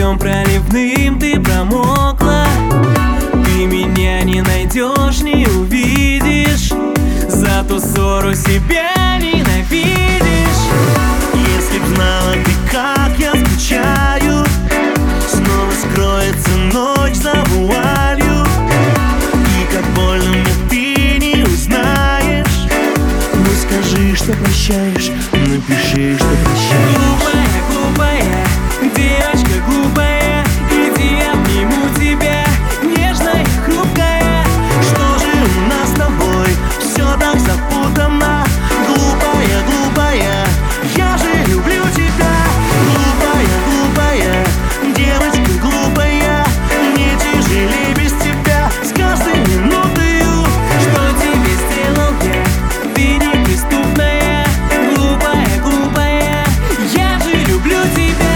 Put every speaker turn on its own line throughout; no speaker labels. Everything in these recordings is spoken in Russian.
дождем проливным ты промокла. Ты меня не найдешь, не увидишь, зато ссору себя ненавидишь.
Если б знала ты, как я скучаю, снова скроется ночь за вуалью, и как больно мне ты не узнаешь. Ну скажи, что прощаешь, напиши, что прощаешь.
Глупая, глупая, девочка глупая, иди обниму тебя, нежная и хрупкая.
Что же у нас с тобой все так запутанно? Глупая, глупая, я же люблю тебя. Глупая, глупая, девочка глупая, мне тяжелее без тебя с каждой минутою.
Что тебе сделал я? Ты неприступная. Глупая, глупая, я же люблю тебя.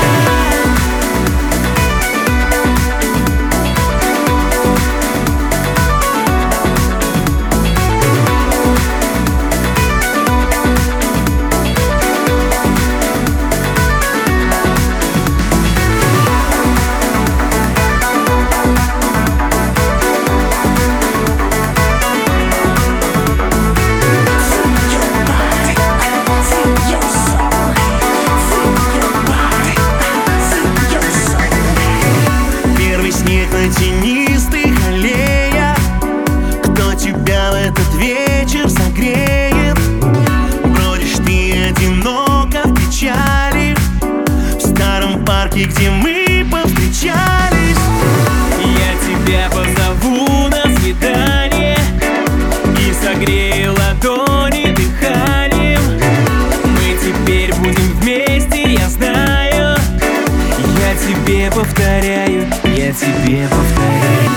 На тенистых аллеях кто тебя в этот вечер согреет? Бродишь ты одиноко в печали в старом парке, где мы повстречались.
Я тебя позову на свидание и согрею ладони дыханием. Мы теперь будем вместе, я знаю. Я тебе повторяю, я тебе повторяю.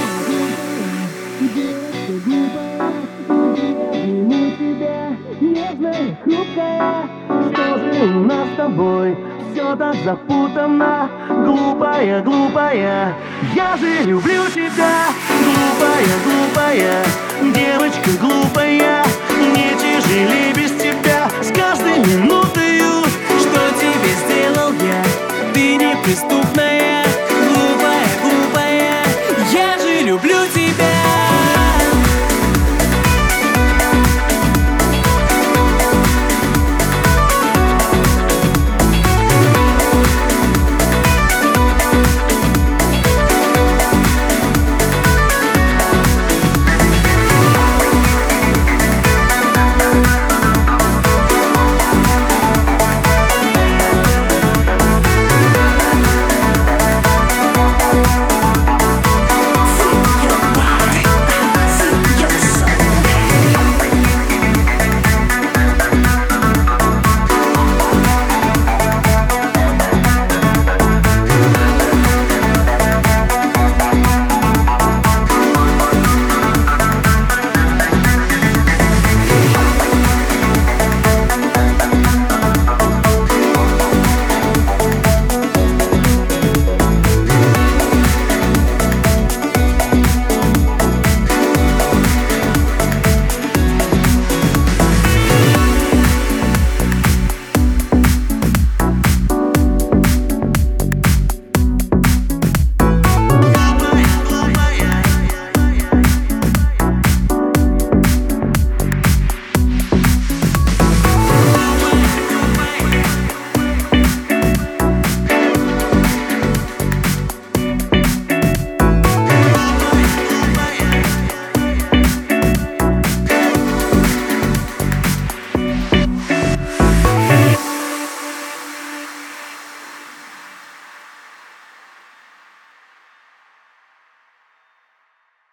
Нежная, хрупкая, что же у нас с тобой все так запутанно? Глупая, глупая, я же люблю тебя. Глупая, глупая.